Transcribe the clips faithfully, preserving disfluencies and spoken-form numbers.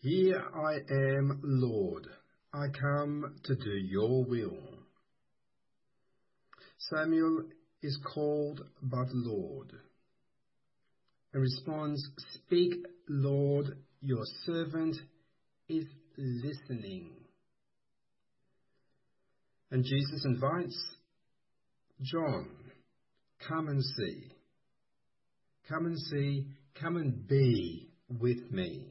Here I am, Lord. I come to do your will. Samuel is called by the Lord and responds, "Speak, Lord, your servant is listening." And Jesus invites John, come and see. Come and see, come and be with me.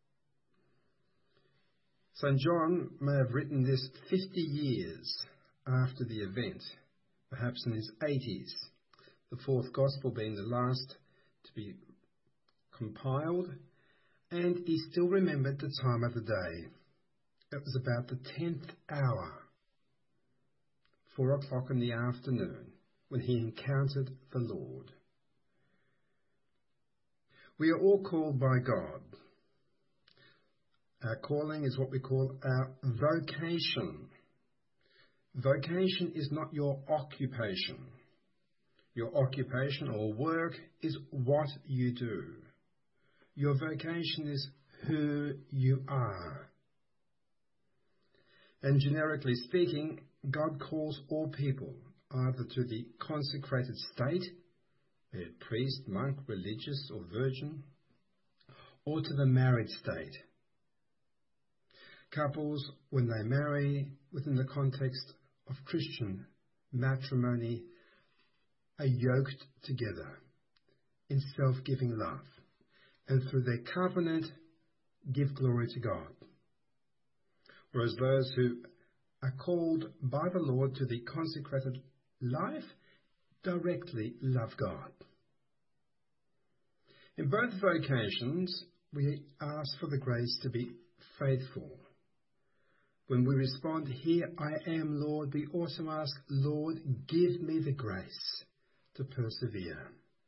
Saint John may have written this fifty years after the event, perhaps in his eighties, the fourth gospel being the last to be compiled, and he still remembered the time of the day. It was about the tenth hour, four o'clock in the afternoon, when he encountered the Lord. We are all called by God. Our calling is what we call our vocation. Vocation is not your occupation. Your occupation or work is what you do. Your vocation is who you are. And generically speaking, God calls all people either to the consecrated state, be it priest, monk, religious or virgin, or to the married state. Couples, when they marry within the context of Christian matrimony, are yoked together in self-giving love, and through their covenant give glory to God. Whereas those who are called by the Lord to the consecrated life directly love God. In both vocations, we ask for the grace to be faithful. When we respond, "Here I am, Lord," we also ask, "Lord, give me the grace to persevere."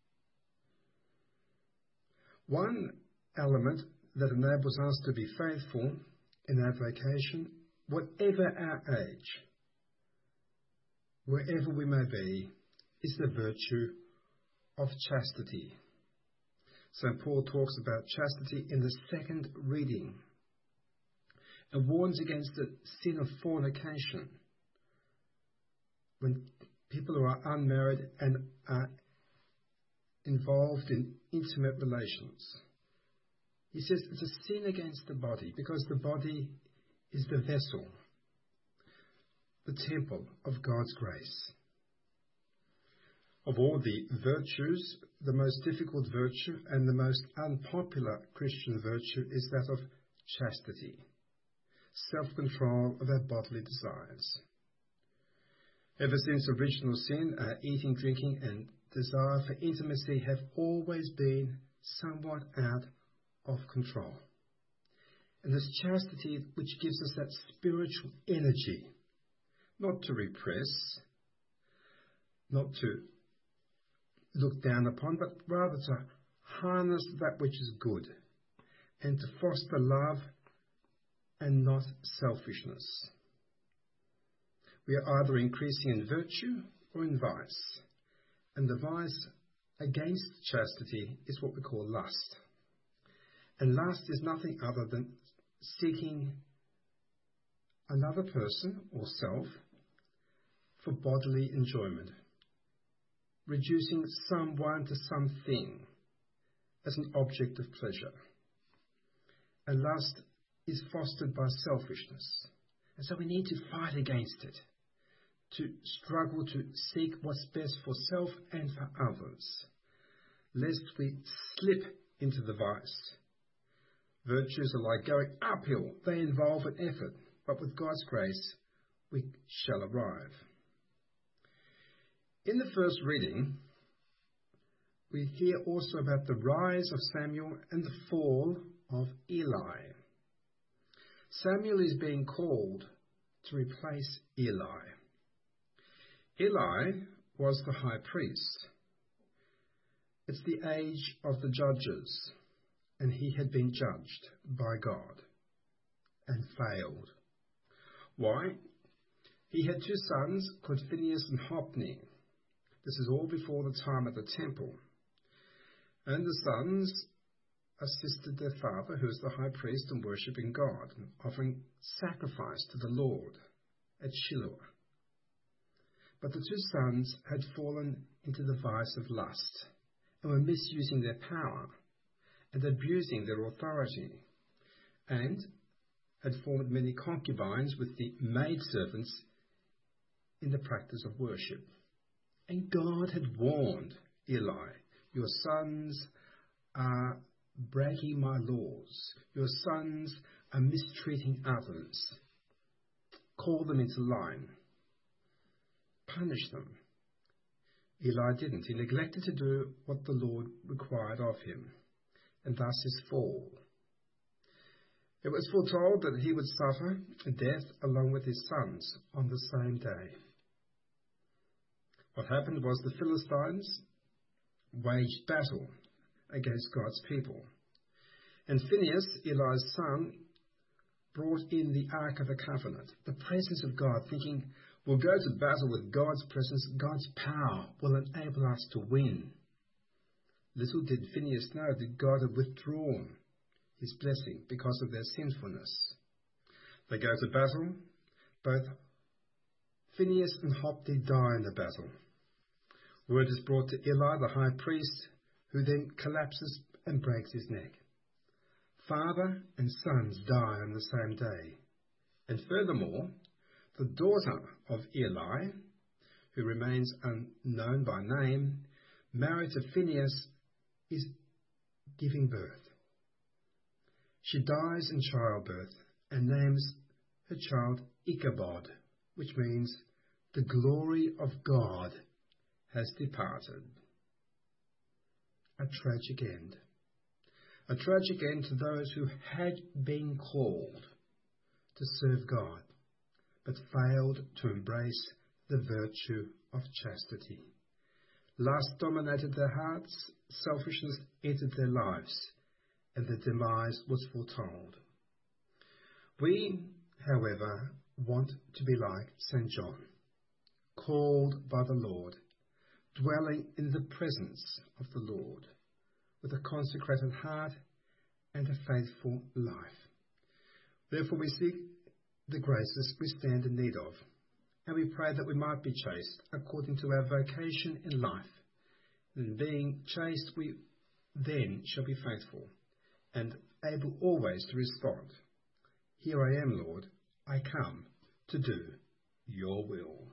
One element that enables us to be faithful in our vocation, whatever our age, wherever we may be, is the virtue of chastity. Saint Paul talks about chastity in the second reading and warns against the sin of fornication when people who are unmarried and are involved in intimate relations. He says it's a sin against the body because the body is the vessel, the temple of God's grace. Of all the virtues, the most difficult virtue and the most unpopular Christian virtue is that of chastity, self-control of our bodily desires. Ever since original sin, our eating, drinking and desire for intimacy have always been somewhat out of control. And it's chastity which gives us that spiritual energy, not to repress, not to look down upon, but rather to harness that which is good and to foster love and not selfishness. We are either increasing in virtue or in vice, and the vice against chastity is what we call lust. And lust is nothing other than seeking another person or self for bodily enjoyment, reducing someone to something as an object of pleasure. And lust is fostered by selfishness. And so we need to fight against it, to struggle to seek what's best for self and for others, lest we slip into the vice. Virtues are like going uphill. They involve an effort, but with God's grace, we shall arrive. In the first reading, we hear also about the rise of Samuel and the fall of Eli. Samuel is being called to replace Eli. Eli was the high priest. It's the age of the judges, and he had been judged by God and failed. Why? He had two sons called Phinehas and Hophni. This is all before the time of the temple. And the sons assisted their father, who was the high priest, in worshipping God, and offering sacrifice to the Lord at Shiloh. But the two sons had fallen into the vice of lust, and were misusing their power, and abusing their authority, and had formed many concubines with the maidservants in the practice of worship. And God had warned Eli, "Your sons are breaking my laws. Your sons are mistreating others. Call them into line. Punish them." Eli didn't. He neglected to do what the Lord required of him, and thus his fall. It was foretold that he would suffer death along with his sons on the same day. What happened was the Philistines waged battle against God's people. And Phinehas, Eli's son, brought in the Ark of the Covenant, the presence of God, thinking, we'll go to battle with God's presence. God's power will enable us to win. Little did Phinehas know that God had withdrawn his blessing because of their sinfulness. They go to battle. Both Phinehas and Hophni die in the battle. Word is brought to Eli, the high priest, who then collapses and breaks his neck. Father and sons die on the same day. And furthermore, the daughter of Eli, who remains unknown by name, married to Phinehas, is giving birth. She dies in childbirth and names her child Ichabod, which means the glory of God has departed. A tragic end. A tragic end to those who had been called to serve God, but failed to embrace the virtue of chastity. Lust dominated their hearts, selfishness entered their lives, and their demise was foretold. We, however, want to be like Saint John, called by the Lord, dwelling in the presence of the Lord, with a consecrated heart and a faithful life. Therefore we seek the graces we stand in need of, and we pray that we might be chaste according to our vocation in life. And being chaste, we then shall be faithful, and able always to respond, "Here I am, Lord, I come to do your will."